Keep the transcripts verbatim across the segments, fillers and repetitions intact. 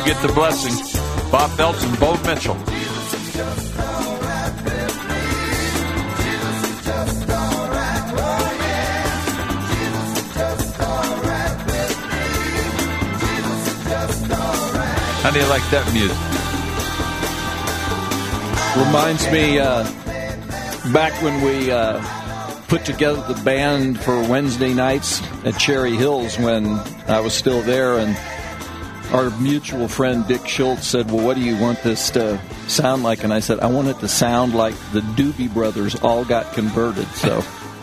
get the blessing. Bob Belts and Bo Mitchell. How do you like that music? Reminds me uh, back when we uh, put together the band for Wednesday nights at Cherry Hills when I was still there, and our mutual friend Dick Schultz said, well, what do you want this to sound like? And I said, I want it to sound like the Doobie Brothers all got converted. So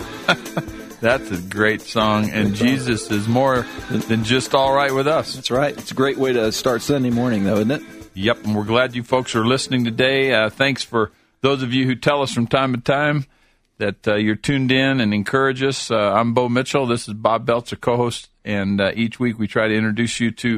that's a great song, and Jesus is more than just all right with us. That's right. It's a great way to start Sunday morning, though, isn't it? Yep, and we're glad you folks are listening today. Uh, thanks for those of you who tell us from time to time that uh, you're tuned in and encourage us. Uh, I'm Bo Mitchell. This is Bob Belts, a co-host, and uh, each week we try to introduce you to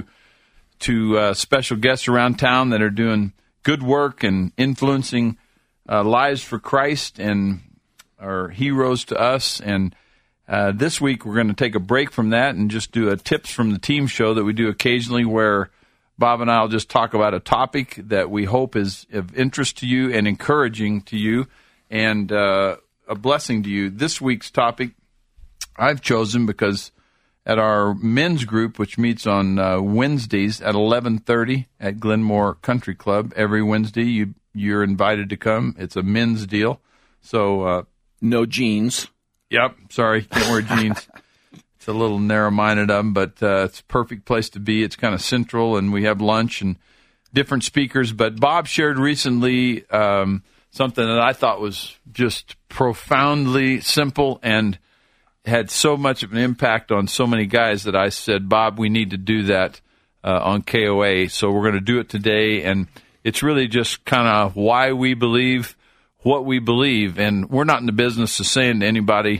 to uh, special guests around town that are doing good work and influencing uh, lives for Christ and are heroes to us. And uh, this week we're going to take a break from that and just do a tips from the team show that we do occasionally, where Bob and I will just talk about a topic that we hope is of interest to you and encouraging to you and uh, a blessing to you. This week's topic I've chosen because at our men's group, which meets on uh, Wednesdays at eleven thirty at Glenmore Country Club, every Wednesday you, you're invited to come. It's a men's deal. So uh, no jeans. Yep, sorry, can't wear jeans. It's a little narrow-minded of them, but uh, it's a perfect place to be. It's kind of central, and we have lunch and different speakers. But Bob shared recently um, something that I thought was just profoundly simple and had so much of an impact on so many guys that I said, Bob, we need to do that uh, on K O A. So we're going to do it today, and it's really just kind of why we believe what we believe. And we're not in the business of saying to anybody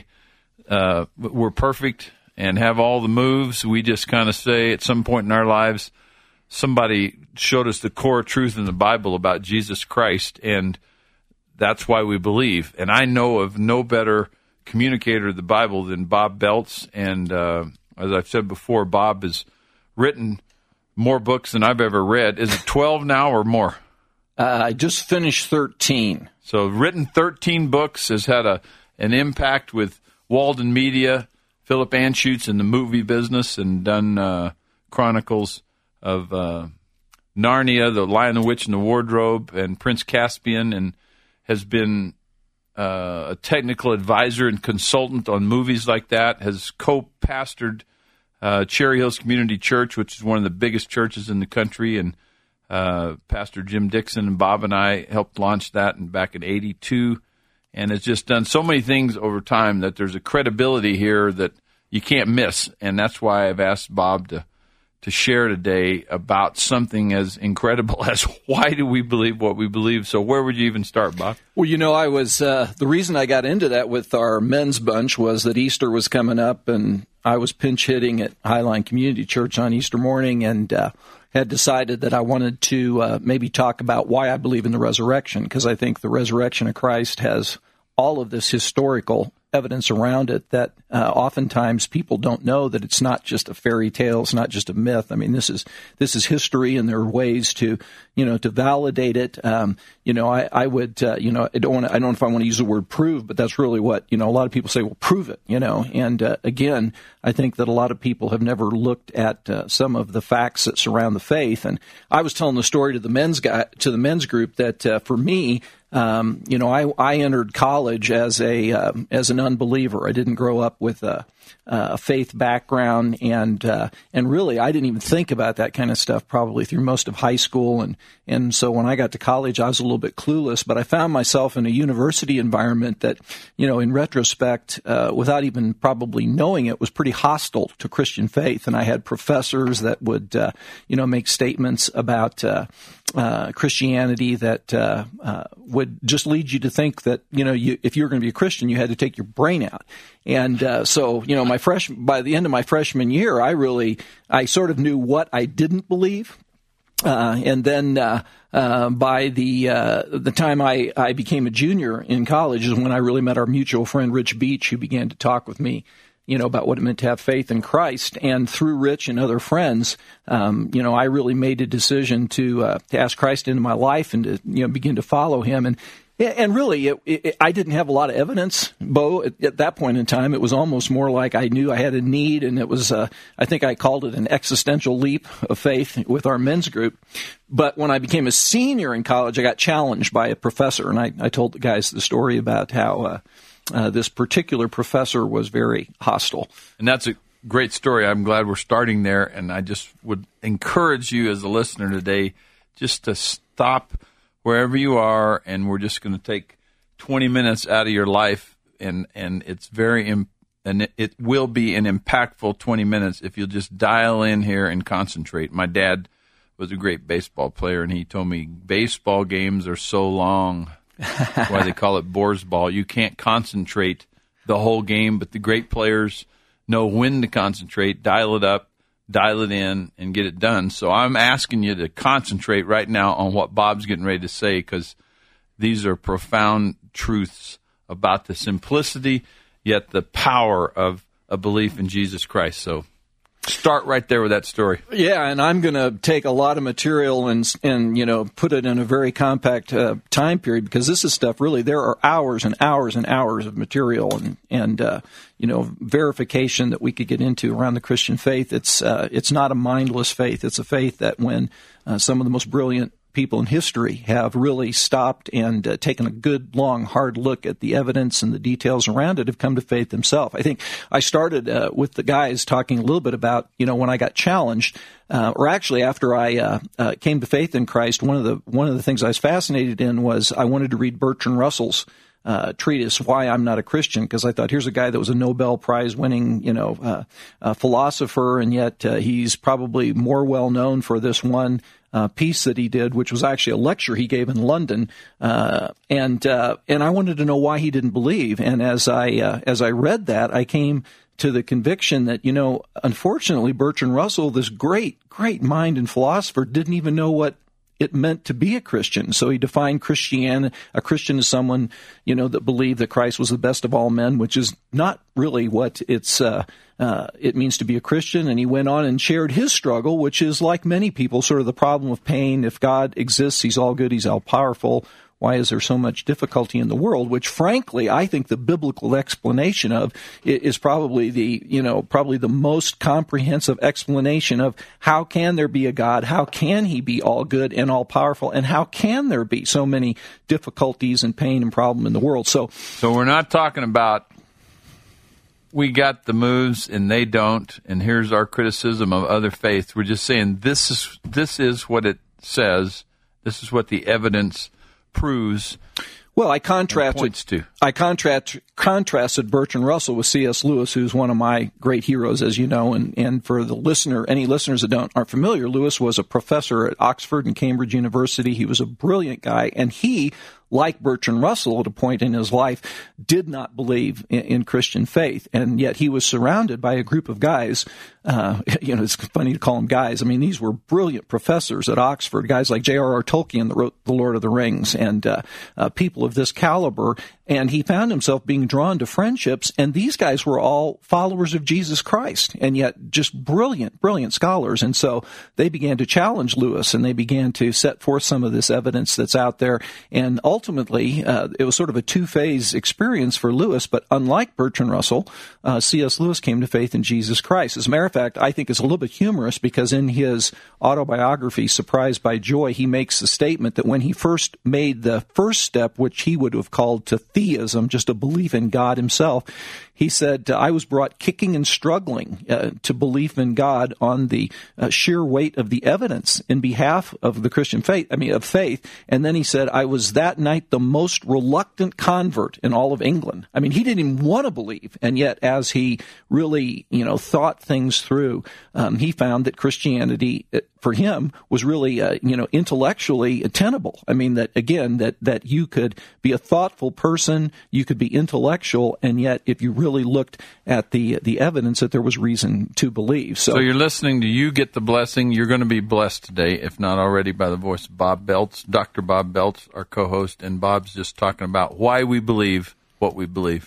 uh, we're perfect and have all the moves. We just kind of say at some point in our lives, somebody showed us the core truth in the Bible about Jesus Christ, and that's why we believe. And I know of no better communicator of the Bible than Bob Belts. And uh, as I've said before, Bob has written more books than I've ever read. Is it twelve now or more? Uh, I just finished thirteen. So written thirteen books, has had a an impact with Walden Media, Philip Anschutz in the movie business, and done uh, Chronicles of uh, Narnia, The Lion, the Witch, and the Wardrobe, and Prince Caspian, and has been uh, a technical advisor and consultant on movies like that, has co-pastored uh, Cherry Hills Community Church, which is one of the biggest churches in the country, and uh, Pastor Jim Dixon and Bob and I helped launch that in, back in eighty-two, and has just done so many things over time that there's a credibility here that you can't miss, and that's why I've asked Bob to to share today about something as incredible as why do we believe what we believe. So where would you even start, Bob? Well, you know, I was uh, the reason I got into that with our men's bunch was that Easter was coming up, and I was pinch hitting at Highline Community Church on Easter morning, and uh, had decided that I wanted to uh, maybe talk about why I believe in the resurrection, because I think the resurrection of Christ has all of this historical evidence around it that uh, oftentimes people don't know that it's not just a fairy tale, it's not just a myth. I mean, this is this is history, and there are ways to, you know, to validate it. Um, you know, I, I would, uh, you know, I don't want to, I don't know if I want to use the word prove, but that's really what, you know, a lot of people say, well, prove it, you know. And uh, again, I think that a lot of people have never looked at uh, some of the facts that surround the faith. And I was telling the story to the men's guy, to the men's group that uh, for me, Um, you know, I, I entered college as a um, as an unbeliever. I didn't grow up with a, a faith background, and uh, and really, I didn't even think about that kind of stuff probably through most of high school. And and so when I got to college, I was a little bit clueless. But I found myself in a university environment that, you know, in retrospect, uh, without even probably knowing it, was pretty hostile to Christian faith. And I had professors that would, uh, you know, make statements about uh, uh, Christianity that uh, uh, would just lead you to think that, you know, you, if you were going to be a Christian, you had to take your brain out. And uh, so, you know, my fresh by the end of my freshman year, I really, I sort of knew what I didn't believe. Uh, and then uh, uh, by the uh, the time I, I became a junior in college is when I really met our mutual friend, Rich Beach, who began to talk with me you know, about what it meant to have faith in Christ. And through Rich and other friends, um, you know, I really made a decision to uh, to ask Christ into my life and to, you know, begin to follow him. And And really, it, it, I didn't have a lot of evidence, Bo, at, at that point in time. It was almost more like I knew I had a need, and it was, uh, I think I called it an existential leap of faith with our men's group. But when I became a senior in college, I got challenged by a professor, and I, I told the guys the story about how uh, uh, this particular professor was very hostile. And that's a great story. I'm glad we're starting there, and I just would encourage you as a listener today just to stop wherever you are, and we're just going to take twenty minutes out of your life, and, and it's very imp- and it, it will be an impactful twenty minutes if you'll just dial in here and concentrate. My dad was a great baseball player, and he told me baseball games are so long. That's why they call it Bohr's ball. You can't concentrate the whole game, but the great players know when to concentrate, dial it up, dial it in, and get it done. So I'm asking you to concentrate right now on what Bob's getting ready to say, because these are profound truths about the simplicity, yet the power of a belief in Jesus Christ. So start right there with that story. Yeah, and I'm going to take a lot of material and, and you know, put it in a very compact uh, time period, because this is stuff really, there are hours and hours and hours of material and, and uh, you know, verification that we could get into around the Christian faith. It's, uh, it's not a mindless faith. It's a faith that when uh, some of the most brilliant people in history have really stopped and uh, taken a good, long, hard look at the evidence and the details around it, have come to faith themselves. I think I started uh, with the guys talking a little bit about, you know, when I got challenged, uh, or actually after I uh, uh, came to faith in Christ, one of the one of the things I was fascinated in was I wanted to read Bertrand Russell's Uh, treatise, Why I'm Not a Christian, because I thought, here's a guy that was a Nobel Prize winning, you know, uh, uh, philosopher, and yet uh, he's probably more well known for this one uh, piece that he did, which was actually a lecture he gave in London, uh, and uh, and I wanted to know why he didn't believe. And as I uh, as I read that, I came to the conviction that, you know, unfortunately, Bertrand Russell, this great, great mind and philosopher, didn't even know what it meant to be a Christian. So he defined Christian, a Christian as someone, you know, that believed that Christ was the best of all men, which is not really what it's, uh, uh, it means to be a Christian. And he went on and shared his struggle, which is, like many people, sort of the problem of pain. If God exists, he's all good, he's all powerful. Why is there so much difficulty in the world? Which, frankly, I think the biblical explanation of is probably the, you know, probably the most comprehensive explanation of how can there be a God? How can he be all good and all powerful? And how can there be so many difficulties and pain and problem in the world? So, so we're not talking about we got the moves and they don't, and here's our criticism of other faiths. We're just saying this is this is what it says. This is what the evidence proves. Well, I contrasted to. I contrast, contrasted Bertrand Russell with C S Lewis, who's one of my great heroes, as you know. And, and for the listener, any listeners that don't aren't familiar, Lewis was a professor at Oxford and Cambridge University. He was a brilliant guy, and he, like Bertrand Russell at a point in his life, did not believe in, in Christian faith. And yet he was surrounded by a group of guys. Uh, you know, it's funny to call them guys. I mean, these were brilliant professors at Oxford, guys like J R R Tolkien that wrote The Lord of the Rings, and uh, uh, people of this caliber. And he found himself being drawn to friendships, and these guys were all followers of Jesus Christ, and yet just brilliant, brilliant scholars. And so they began to challenge Lewis, and they began to set forth some of this evidence that's out there. And ultimately, uh, it was sort of a two-phase experience for Lewis, but unlike Bertrand Russell, uh, C S Lewis came to faith in Jesus Christ. As a matter of fact, I think it's a little bit humorous, because in his autobiography, Surprised by Joy, he makes the statement that when he first made the first step, which he would have called to theism, just a belief in God himself, he said, I was brought kicking and struggling uh, to belief in God on the uh, sheer weight of the evidence in behalf of the Christian faith, I mean, of faith. And then he said, I was that night the most reluctant convert in all of England. I mean, he didn't even want to believe. And yet, as he really, you know, thought things through, um, he found that Christianity, for him, was really, uh, you know, intellectually tenable. I mean, that, again, that, that you could be a thoughtful person, you could be intellectual, and yet, if you really looked at the the evidence, that there was reason to believe. So, so you're listening to You Get the Blessing. You're going to be blessed today, if not already, by the voice of Bob Belts, Doctor Bob Belts, our co-host, and Bob's just talking about why we believe what we believe.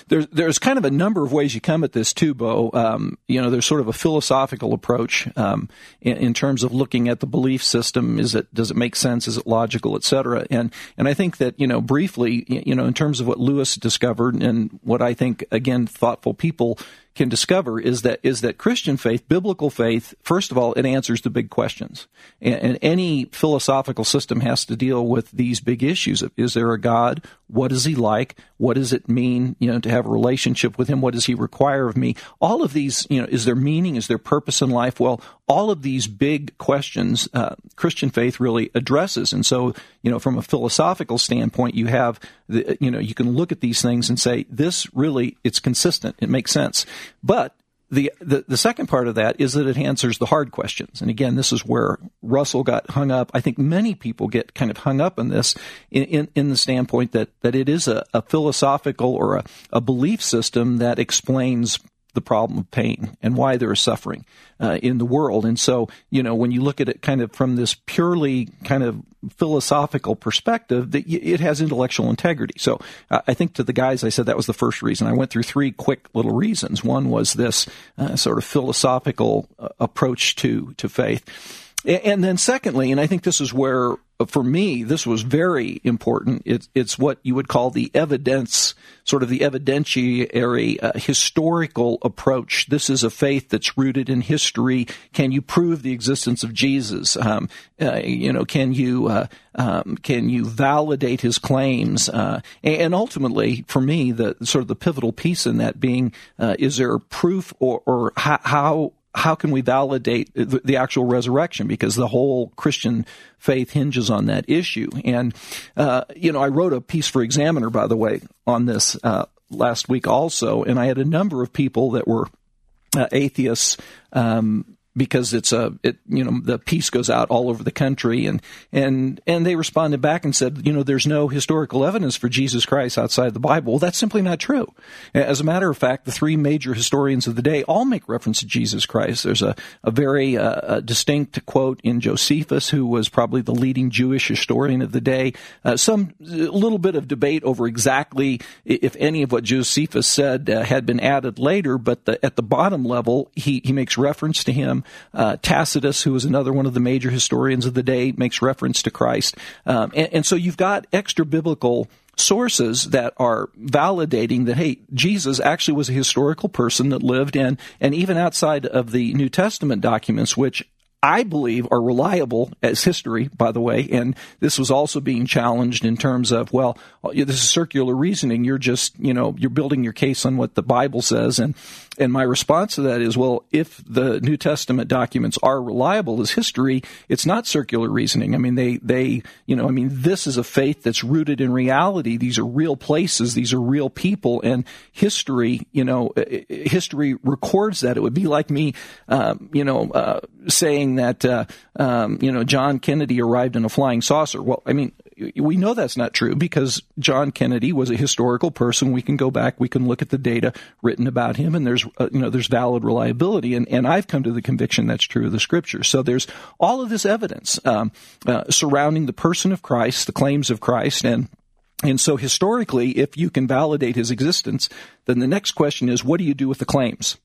there's there's kind of a number of ways you come at this too, Bo. Um, you know, there's sort of a philosophical approach um, in, in terms of looking at the belief system. Is it does it make sense? Is it logical, et cetera? And and I think that, you know, briefly, you know, in terms of what Lewis discovered and what I think, again, thoughtful people can discover is that is that Christian faith, biblical faith, first of all, it answers the big questions. And, and any philosophical system has to deal with these big issues of, is there a God? What is he like? What does it mean, you know, to have a relationship with him? What does he require of me? All of these, you know, is there meaning? Is there purpose in life? Well, all of these big questions, uh, Christian faith really addresses. And so, you know, from a philosophical standpoint, you have, the, you know, you can look at these things and say, this really, it's consistent. It makes sense. But the, the the second part of that is that it answers the hard questions. And again, this is where Russell got hung up. I think many people get kind of hung up on this in, in, in the standpoint that, that it is a, a philosophical or a, a belief system that explains the problem of pain and why there is suffering uh, in the world. And so, you know, when you look at it kind of from this purely kind of philosophical perspective, that it has intellectual integrity. So uh, I think to the guys, I said that was the first reason. I went through three quick little reasons. One was this uh, sort of philosophical uh, approach to, to faith. And then secondly, and I think this is where, for me, this was very important, it's, it's what you would call the evidence, sort of the evidentiary, uh, historical approach. This is a faith that's rooted in history. Can you prove the existence of Jesus? Um, uh, you know, can you uh, um, can you validate his claims? Uh, and ultimately, for me, the sort of the pivotal piece in that being, uh, is there proof or, or how, how How can we validate the, the actual resurrection? Because the whole Christian faith hinges on that issue. And, uh, you know, I wrote a piece for Examiner, by the way, on this uh, last week also, and I had a number of people that were uh, atheists, um, because it's a, it, you know, the piece goes out all over the country, and, and, and they responded back and said, you know, there's no historical evidence for Jesus Christ outside the Bible. Well, that's simply not true. As a matter of fact, the three major historians of the day all make reference to Jesus Christ. There's a, a very uh, a distinct quote in Josephus, who was probably the leading Jewish historian of the day. Uh, some a little bit of debate over exactly if any of what Josephus said uh, had been added later, but the, at the bottom level, he, he makes reference to him. Uh, Tacitus, who is another one of the major historians of the day, makes reference to Christ. Um, and, and so you've got extra biblical sources that are validating that, hey, Jesus actually was a historical person that lived in, and even outside of the New Testament documents, which I believe are reliable as history, by the way, and this was also being challenged in terms of, well, this is circular reasoning. You're just, you know, you're building your case on what the Bible says. And, and my response to that is, well, if the New Testament documents are reliable as history, it's not circular reasoning. I mean, they, they, you know, I mean, this is a faith that's rooted in reality. These are real places. These are real people, and history, you know, history records that. It would be like me, um, you know, uh, saying that, uh, um, you know, John Kennedy arrived in a flying saucer. Well, I mean, we know that's not true because John Kennedy was a historical person. We can go back, we can look at the data written about him, and there's, uh, you know, there's valid reliability. And, and I've come to the conviction that's true of the Scripture. So there's all of this evidence um, uh, surrounding the person of Christ, the claims of Christ, and And so historically, if you can validate his existence, then the next question is, what do you do with the claims?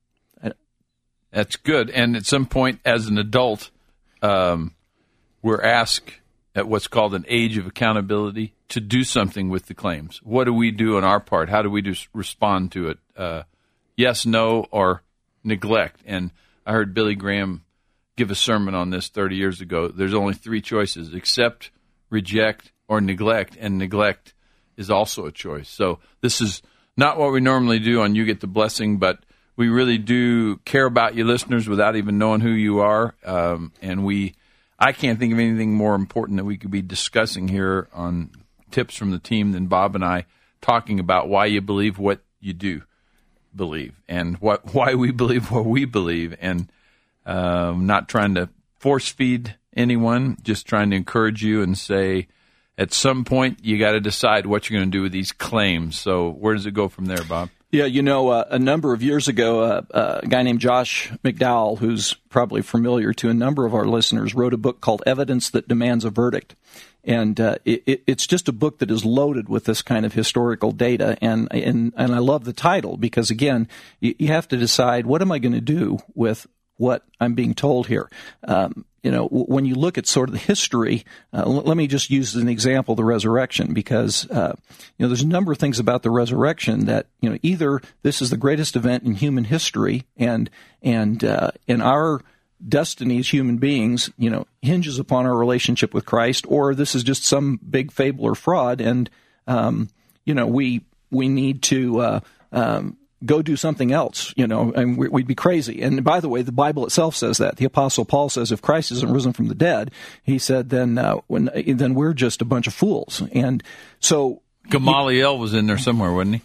That's good. And at some point, as an adult, um, we're asked at what's called an age of accountability to do something with the claims. What do we do on our part? How do we just respond to it? Uh, yes, no, or neglect. And I heard Billy Graham give a sermon on this thirty years ago. There's only three choices: accept, reject, or neglect. And neglect is also a choice. So this is not what we normally do on You Get the Blessing, but we really do care about you listeners without even knowing who you are. Um, and we, I can't think of anything more important that we could be discussing here on Tips from the Team than Bob and I talking about why you believe what you do believe, and what why we believe what we believe, and um, not trying to force feed anyone, just trying to encourage you and say, at some point, you got to decide what you're going to do with these claims. So where does it go from there, Bob? Yeah, you know, uh, a number of years ago, uh, uh, a guy named Josh McDowell, who's probably familiar to a number of our listeners, wrote a book called Evidence That Demands a Verdict. And uh, it, it's just a book that is loaded with this kind of historical data. And and, and I love the title because, again, you, you have to decide, what am I going to do with what I'm being told here? Um, you know, when you look at sort of the history, uh, let me just use as an example the resurrection, because, uh, you know, there's a number of things about the resurrection that, you know, either this is the greatest event in human history and, and, uh, in our destiny as human beings, you know, hinges upon our relationship with Christ, or this is just some big fable or fraud. And, um, you know, we, we need to, uh, um, go do something else, you know, and we'd be crazy. And by the way, the Bible itself says that. The Apostle Paul says if Christ isn't risen from the dead, he said, then uh, when then we're just a bunch of fools. And so Gamaliel was in there somewhere, wasn't he?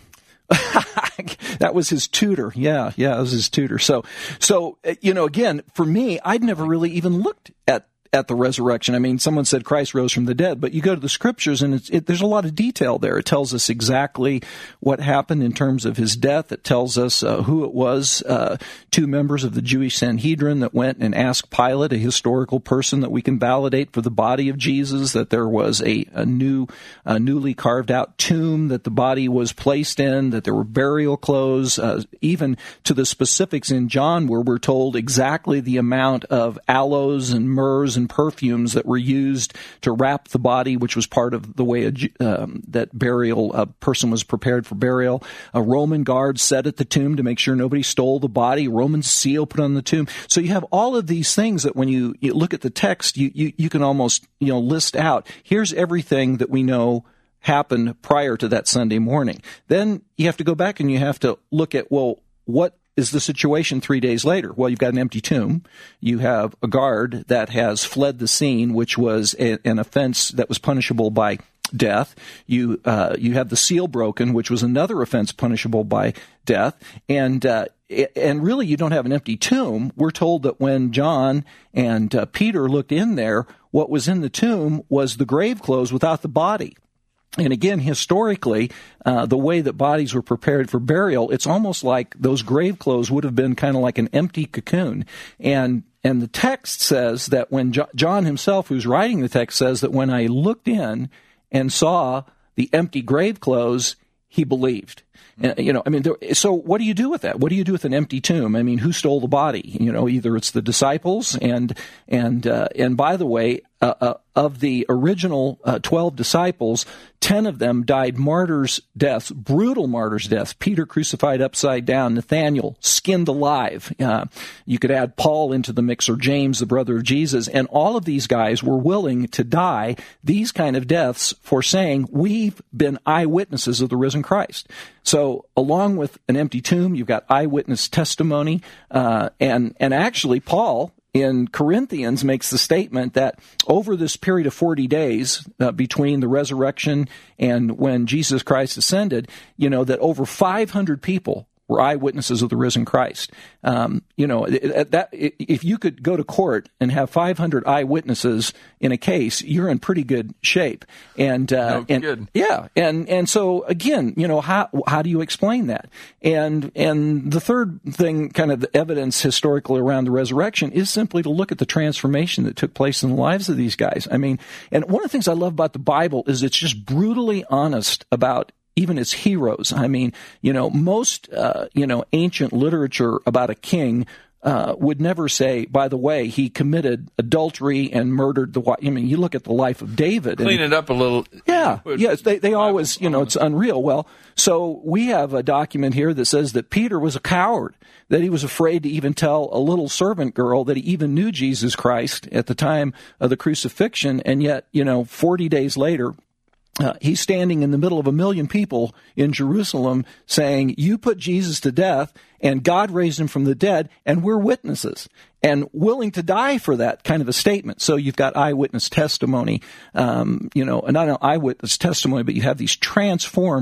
That was his tutor. Yeah, yeah, it was his tutor. So, so you know, again, for me, I'd never really even looked at at the resurrection. I mean, someone said Christ rose from the dead, but you go to the scriptures and it's, it, there's a lot of detail there. It tells us exactly what happened in terms of his death. It tells us uh, who it was, uh, two members of the Jewish Sanhedrin that went and asked Pilate, a historical person that we can validate for the body of Jesus, that there was a, a new, a newly carved out tomb that the body was placed in, that there were burial clothes, uh, even to the specifics in John where we're told exactly the amount of aloes and myrrhs and perfumes that were used to wrap the body, which was part of the way a, um, that burial a person was prepared for burial. A Roman guard set at the tomb to make sure nobody stole the body. Roman seal put on the tomb. So you have all of these things that when you, you look at the text, you, you you can almost you know list out. Here's everything that we know happened prior to that Sunday morning. Then you have to go back and you have to look at, well, what is the situation three days later? Well, you've got an empty tomb. You have a guard that has fled the scene, which was a, an offense that was punishable by death. You uh, you have the seal broken, which was another offense punishable by death. And uh, and really, you don't have an empty tomb. We're told that when John and uh, Peter looked in there, what was in the tomb was the grave clothes without the body. And again, historically, uh, the way that bodies were prepared for burial, it's almost like those grave clothes would have been kind of like an empty cocoon. And and the text says that when jo- John himself, who's writing the text, says that when I looked in and saw the empty grave clothes, he believed. And, you know, I mean, there, so what do you do with that? What do you do with an empty tomb? I mean, who stole the body? You know, either it's the disciples, and and uh, and by the way, uh, uh, of the original uh, twelve disciples, ten of them died martyrs' deaths, brutal martyrs' deaths. Peter crucified upside down, Nathaniel skinned alive. Uh, you could add Paul into the mix, or James, the brother of Jesus, and all of these guys were willing to die these kind of deaths for saying, we've been eyewitnesses of the risen Christ. So along with an empty tomb, you've got eyewitness testimony, uh, and and actually Paul in Corinthians makes the statement that over this period of forty days uh, between the resurrection and when Jesus Christ ascended, you know, that over five hundred people were eyewitnesses of the risen Christ. Um, you know, that if you could go to court and have five hundred eyewitnesses in a case, you're in pretty good shape. And, uh, no, and good. yeah, and and so again, you know, how how do you explain that? And and the third thing, kind of the evidence historically around the resurrection, is simply to look at the transformation that took place in the lives of these guys. I mean, and one of the things I love about the Bible is it's just brutally honest about even its heroes. I mean, you know, most, uh, you know, ancient literature about a king uh, would never say, by the way, he committed adultery and murdered the wife. I mean, you look at the life of David. Clean and, it up a little. Yeah, yes, they, they always, you know, it's unreal. Well, so we have a document here that says that Peter was a coward, that he was afraid to even tell a little servant girl that he even knew Jesus Christ at the time of the crucifixion, and yet, you know, forty days later, Uh, he's standing in the middle of a million people in Jerusalem saying, you put Jesus to death and God raised him from the dead, and we're witnesses, and willing to die for that kind of a statement. So you've got eyewitness testimony, um, you know, and not an eyewitness testimony, but you have these transformed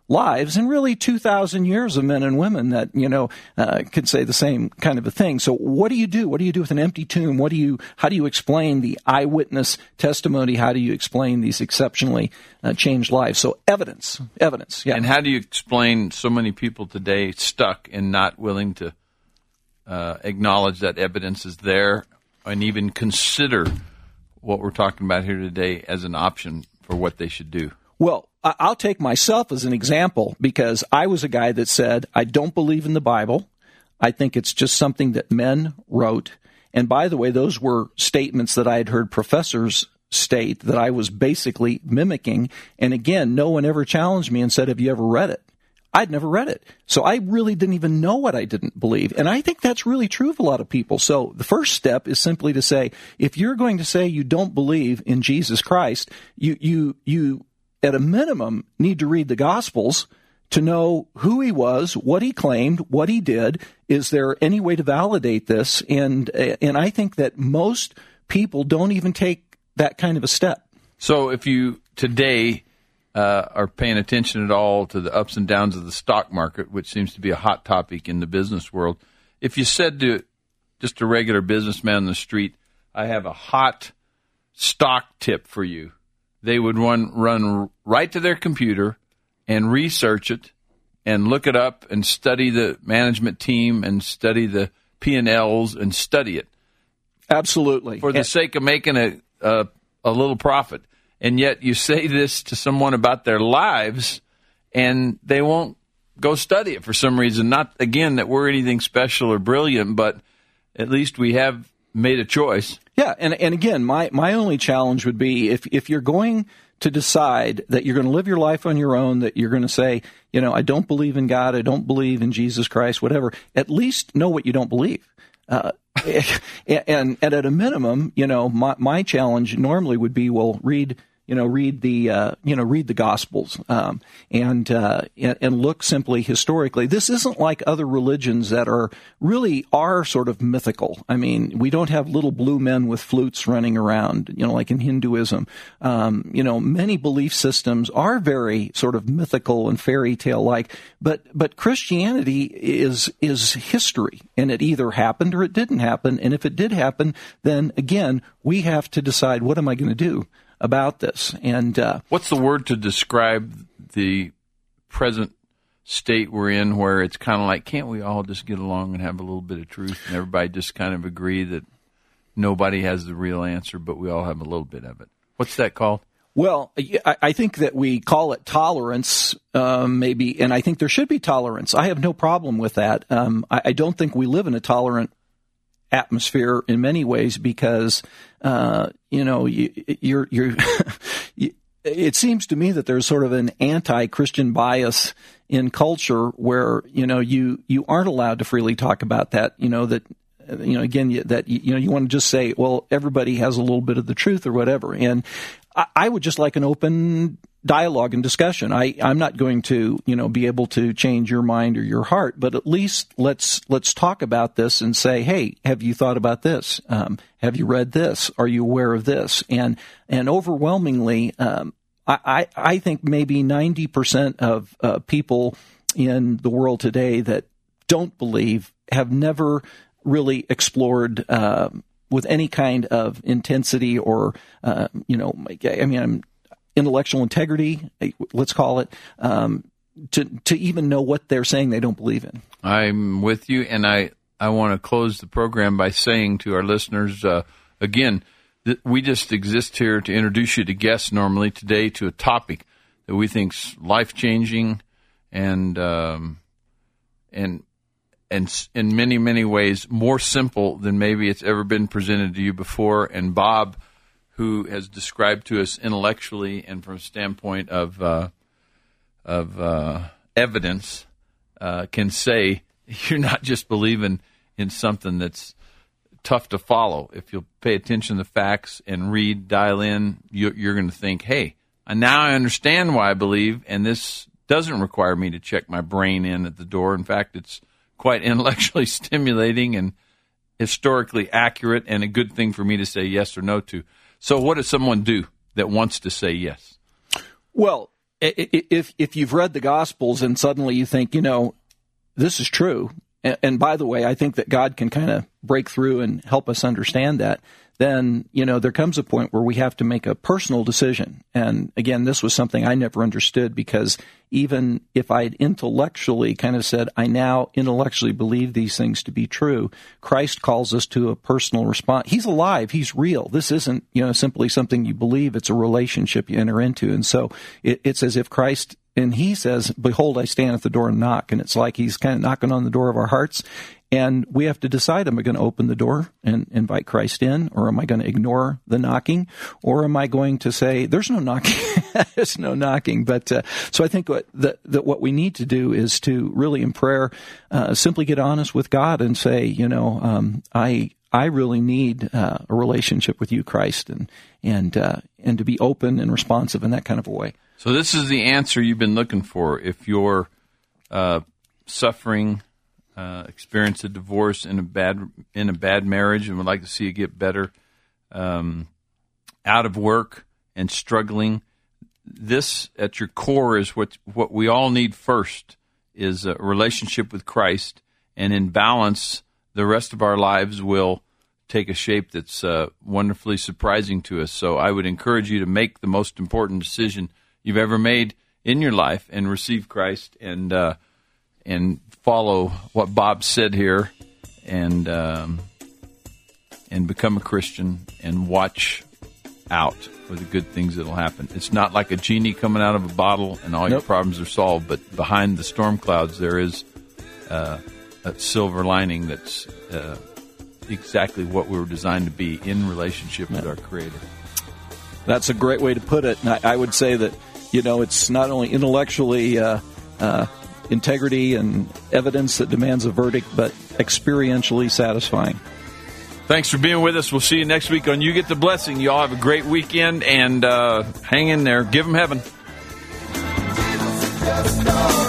lives and really two thousand years of men and women that, you know, uh, could say the same kind of a thing. So what do you do? What do you do with an empty tomb? What do you, how do you explain the eyewitness testimony? How do you explain these exceptionally uh, changed lives? So evidence, evidence. Yeah. And how do you explain so many people today stuck and not willing to uh, acknowledge that evidence is there and even consider what we're talking about here today as an option for what they should do? Well, I'll take myself as an example because I was a guy that said, I don't believe in the Bible. I think it's just something that men wrote. And by the way, those were statements that I had heard professors state that I was basically mimicking. And again, no one ever challenged me and said, have you ever read it? I'd never read it. So I really didn't even know what I didn't believe. And I think that's really true of a lot of people. So the first step is simply to say, if you're going to say you don't believe in Jesus Christ, you, you, you, at a minimum, need to read the Gospels to know who he was, what he claimed, what he did. Is there any way to validate this? And, and I think that most people don't even take that kind of a step. So if you today Uh, are paying attention at all to the ups and downs of the stock market, which seems to be a hot topic in the business world, if you said to just a regular businessman on the street, I have a hot stock tip for you, they would run, run right to their computer and research it and look it up and study the management team and study the P and L's and study it. Absolutely. For the sake of making a, a, a little profit. And yet you say this to someone about their lives, and they won't go study it for some reason. Not, again, that we're anything special or brilliant, but at least we have made a choice. Yeah, and and again, my, my only challenge would be if, if you're going to decide that you're going to live your life on your own, that you're going to say, you know, I don't believe in God, I don't believe in Jesus Christ, whatever, at least know what you don't believe. Uh, and, and at a minimum, you know, my, my challenge normally would be, well, read You know, read the uh, you know read the Gospels um, and, uh, and and look simply historically. This isn't like other religions that are really are sort of mythical. I mean, we don't have little blue men with flutes running around. You know, like in Hinduism. Um, you know, many belief systems are very sort of mythical and fairy tale like. But but Christianity is is history, and it either happened or it didn't happen. And if it did happen, then again we have to decide, what am I going to do about this? And uh, what's the word to describe the present state we're in, where it's kind of like, can't we all just get along and have a little bit of truth, and everybody just kind of agree that nobody has the real answer, but we all have a little bit of it? What's that called? Well, I think that we call it tolerance, um, maybe, and I think there should be tolerance. I have no problem with that. Um, I, I don't think we live in a tolerant atmosphere in many ways because, uh, you know, you, you're, you're, you, it seems to me that there's sort of an anti-Christian bias in culture where, you know, you, you aren't allowed to freely talk about that, you know, that, you know, again, that, you know, you want to just say, well, everybody has a little bit of the truth or whatever. And I, I would just like an open dialogue and discussion. I, I'm not going to, you know, be able to change your mind or your heart, but at least let's let's talk about this and say, hey, have you thought about this? Um, have you read this? Are you aware of this? And and overwhelmingly, um, I, I I think maybe ninety percent of uh, people in the world today that don't believe have never really explored uh, with any kind of intensity or, uh, you know, I mean, I'm intellectual integrity, let's call it, um, to to even know what they're saying they don't believe in. I'm with you, and I, I want to close the program by saying to our listeners, uh, again, th- we just exist here to introduce you to guests normally today to a topic that we think's life-changing and um, and and in many, many ways more simple than maybe it's ever been presented to you before. And Bob, who has described to us intellectually and from a standpoint of uh, of uh, evidence, uh, can say you're not just believing in something that's tough to follow. If you'll pay attention to the facts and read, dial in, you're, you're going to think, hey, now I understand why I believe, and this doesn't require me to check my brain in at the door. In fact, it's quite intellectually stimulating and historically accurate and a good thing for me to say yes or no to. So what does someone do that wants to say yes? Well, if if you've read the Gospels and suddenly you think, you know, this is true, and, and by the way, I think that God can kind of break through and help us understand that, then, you know, there comes a point where we have to make a personal decision. And again, this was something I never understood, because even if I had intellectually kind of said, I now intellectually believe these things to be true, Christ calls us to a personal response. He's alive. He's real. This isn't, you know, simply something you believe. It's a relationship you enter into. And so it, it's as if Christ, and he says, behold, I stand at the door and knock. And it's like he's kind of knocking on the door of our hearts. And we have to decide, am I going to open the door and invite Christ in, or am I going to ignore the knocking, or am I going to say, there's no knocking, there's no knocking. But uh, so I think what, that, that what we need to do is to really in prayer uh, simply get honest with God and say, you know, um, I I really need uh, a relationship with you, Christ, and and uh, and to be open and responsive in that kind of a way. So this is the answer you've been looking for. If you're uh, suffering, Uh, experience a divorce in a bad in a bad marriage and would like to see you get better, um, out of work and struggling, this at your core is what what we all need first, is a relationship with Christ, and in balance, the rest of our lives will take a shape that's uh, wonderfully surprising to us. So I would encourage you to make the most important decision you've ever made in your life and receive Christ, and uh, and follow what Bob said here, and um, and become a Christian, and watch out for the good things that will happen. It's not like a genie coming out of a bottle and all nope. your problems are solved, but behind the storm clouds there is uh, a silver lining that's uh, exactly what we were designed to be, in relationship with our Creator. That's a great way to put it. And I, I would say that, you know, it's not only intellectually uh, uh, integrity and evidence that demands a verdict, but experientially satisfying. Thanks for being with us. We'll see you next week on You Get the Blessing. You all have a great weekend, and uh, hang in there. Give them heaven.